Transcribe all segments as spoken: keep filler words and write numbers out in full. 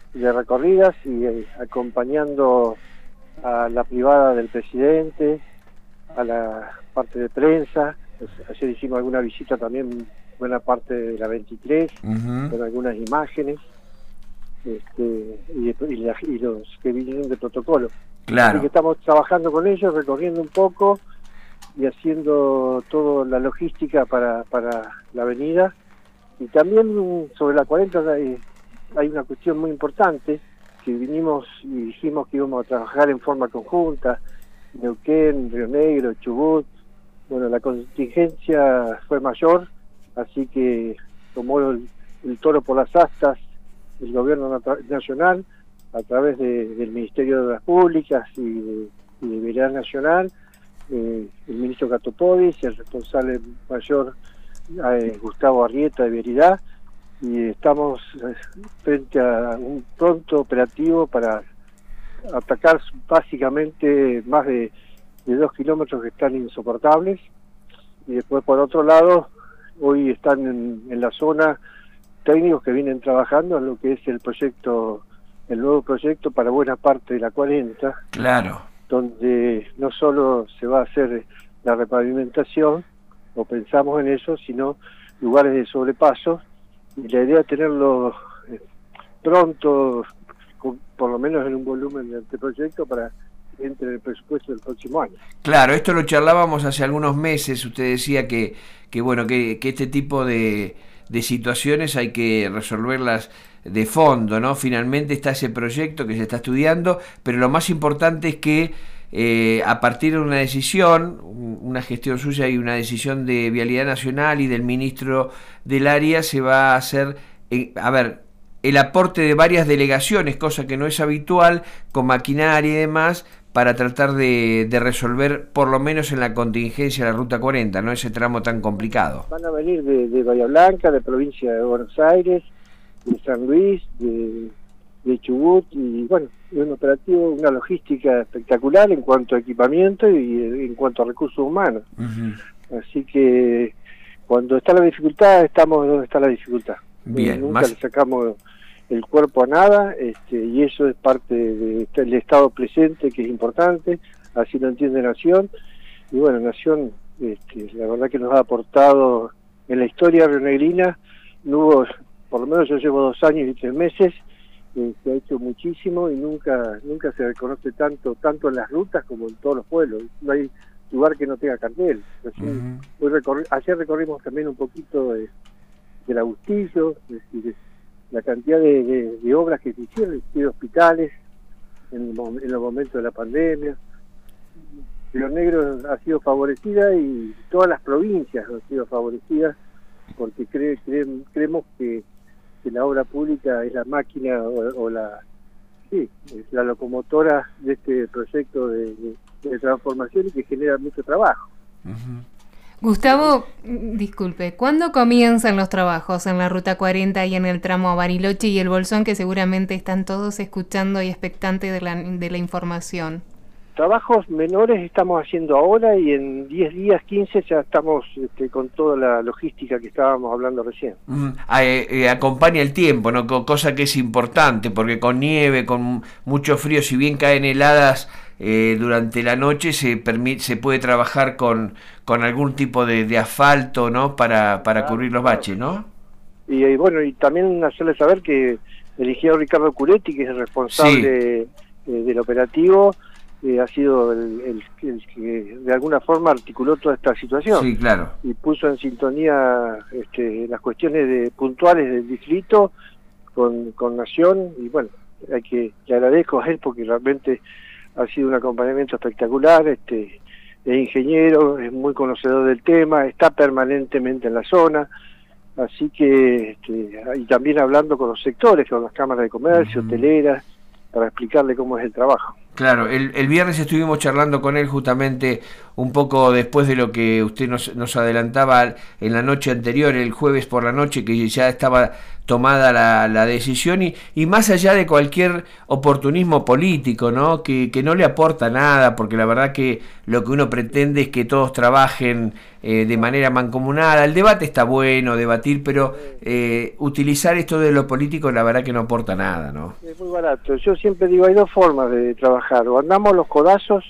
de recorridas y eh, acompañando a la privada del presidente, a la parte de prensa. Ayer hicimos alguna visita también, buena parte de la veintitrés, uh-huh. con algunas imágenes, este, y, y, la, y los que vinieron de protocolo. Claro. Así que estamos trabajando con ellos, recorriendo un poco y haciendo toda la logística para, para la avenida. Y también sobre la cuarenta hay, hay una cuestión muy importante, que vinimos y dijimos que íbamos a trabajar en forma conjunta, Neuquén, Río Negro, Chubut. Bueno, la contingencia fue mayor, así que tomó el, el toro por las astas el gobierno nacional a través de, del Ministerio de Obras Públicas y de, y de Vialidad Nacional, eh, el ministro Catopodis, el responsable mayor eh, Gustavo Arrieta de Vialidad, y estamos frente a un pronto operativo para atacar básicamente más de, de dos kilómetros que están insoportables. Y después, por otro lado, hoy están en, en la zona técnicos que vienen trabajando en lo que es el proyecto, el nuevo proyecto para buena parte de la cuarenta. Claro. Donde no solo se va a hacer la repavimentación, o pensamos en eso, sino lugares de sobrepaso, y la idea es tenerlo eh, pronto, con, por lo menos en un volumen de anteproyecto, para que entre en el presupuesto del próximo año. Claro, esto lo charlábamos hace algunos meses. Usted decía que, que bueno, que, que este tipo de, de situaciones hay que resolverlas de fondo, ¿no? Finalmente está ese proyecto que se está estudiando, pero lo más importante es que eh, a partir de una decisión, una gestión suya y una decisión de Vialidad Nacional y del ministro del área, se va a hacer, eh, a ver, el aporte de varias delegaciones, cosa que no es habitual, con maquinaria y demás, para tratar de, de resolver, por lo menos en la contingencia, la Ruta cuarenta, ¿no? Ese tramo tan complicado. Van a venir de, de Bahía Blanca, de provincia de Buenos Aires, de San Luis, de, de Chubut, y bueno, es un operativo, una logística espectacular en cuanto a equipamiento y en cuanto a recursos humanos. Uh-huh. Así que cuando está la dificultad, estamos donde está la dificultad. Bien, eh, nunca más... le sacamos el cuerpo a nada, este, y eso es parte de, de, del estado presente, que es importante, así lo entiende Nación. Y bueno, Nación, este, la verdad que nos ha aportado en la historia rionegrina. No hubo, por lo menos yo llevo dos años y tres meses, eh, se ha hecho muchísimo y nunca nunca se reconoce tanto tanto en las rutas como en todos los pueblos. No hay lugar que no tenga cartel. Así, uh-huh. hoy recorri ayer recorrimos también un poquito de, del Agustillo, es decir, la cantidad de, de, de obras que se hicieron, de hospitales en, en los momentos de la pandemia. Río Negro ha sido favorecida y todas las provincias han sido favorecidas, porque cre, cre, creemos que, que la obra pública es la máquina o, o la sí, es la locomotora de este proyecto de, de, de transformación y que genera mucho trabajo. Uh-huh. Gustavo, disculpe, ¿cuándo comienzan los trabajos en la Ruta cuarenta y en el tramo a Bariloche y el Bolsón, que seguramente están todos escuchando y expectantes de la, de la información? Trabajos menores estamos haciendo ahora y en diez días, quince, ya estamos este, con toda la logística que estábamos hablando recién. Mm, eh, eh, acompaña el tiempo, ¿no? Cosa que es importante, porque con nieve, con mucho frío, si bien caen heladas eh, durante la noche, se permite, se puede trabajar con, con algún tipo de, de asfalto, ¿no? Para, para claro, cubrir los baches, ¿no? Y, y bueno, y también hacerle saber que el ingeniero Ricardo Curetti, que es el responsable sí. eh, del operativo, Eh, ha sido el, el, el que de alguna forma articuló toda esta situación. Sí, claro. Y puso en sintonía este, las cuestiones de, puntuales del distrito con, con Nación, y bueno, hay que le agradezco a él porque realmente ha sido un acompañamiento espectacular. Este, es ingeniero, es muy conocedor del tema, está permanentemente en la zona, así que este, y también hablando con los sectores, con las cámaras de comercio, uh-huh. hoteleras, para explicarle cómo es el trabajo. Claro, el, el viernes estuvimos charlando con él justamente un poco después de lo que usted nos, nos adelantaba en la noche anterior, el jueves por la noche, que ya estaba tomada la, la decisión, y, y más allá de cualquier oportunismo político, ¿no? Que, que no le aporta nada, porque la verdad que lo que uno pretende es que todos trabajen eh, de manera mancomunada. El debate está bueno, debatir, pero eh, utilizar esto de lo político la verdad que no aporta nada, ¿no? Es muy barato. Yo siempre digo, hay dos formas de trabajar: o andamos los codazos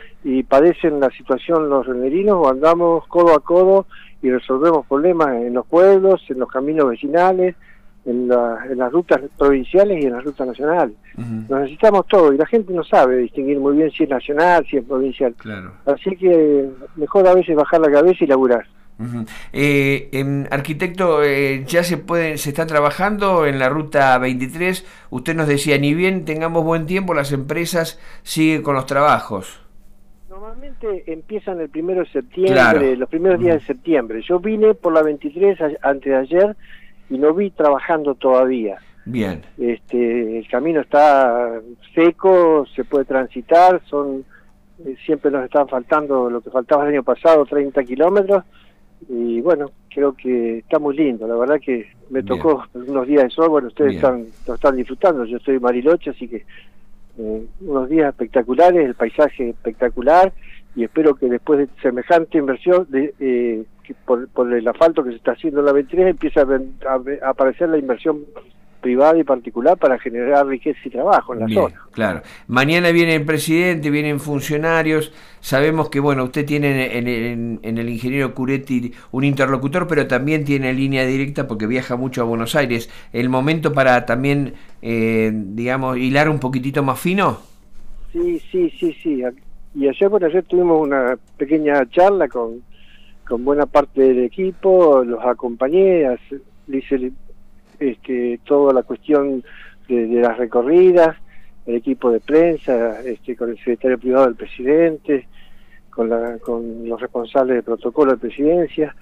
y padecen la situación los renderinos, o andamos codo a codo y resolvemos problemas en los pueblos, en los caminos vecinales, en, la, en las rutas provinciales y en las rutas nacionales. Uh-huh. Nos necesitamos todo, y la gente no sabe distinguir muy bien si es nacional, si es provincial. Claro. Así que mejor a veces bajar la cabeza y laburar. Uh-huh. eh, eh, arquitecto, eh, ya se puede, se está trabajando en la ruta veintitrés. Usted nos decía, ni bien tengamos buen tiempo, las empresas siguen con los trabajos. Normalmente empiezan el primero de septiembre, claro. los primeros días de septiembre. Yo vine por la veintitrés a, antes de ayer y no vi trabajando todavía. Bien. Este, el camino está seco, se puede transitar, son eh, siempre nos están faltando lo que faltaba el año pasado, treinta kilómetros, y bueno, creo que está muy lindo. La verdad que me tocó Bien. unos días de sol. Bueno, ustedes están, lo están disfrutando, yo estoy en Bariloche, así que Eh, unos días espectaculares, el paisaje espectacular, y espero que después de semejante inversión, de, eh, que por, por el asfalto que se está haciendo en la veintitrés, empiece a, a, a aparecer la inversión privada y particular para generar riqueza y trabajo en la Bien, zona. Claro. Mañana viene el presidente, vienen funcionarios. Sabemos que, bueno, usted tiene en, en, en el ingeniero Curetti un interlocutor, pero también tiene línea directa porque viaja mucho a Buenos Aires. ¿El momento para también, eh, digamos, hilar un poquitito más fino? Sí, sí, sí, sí. Y ayer, bueno, ayer tuvimos una pequeña charla con, con buena parte del equipo, los acompañé, le hice este, toda la cuestión de, de las recorridas, el equipo de prensa, este, con el secretario privado del presidente, con, la, con los responsables de protocolo de presidencia.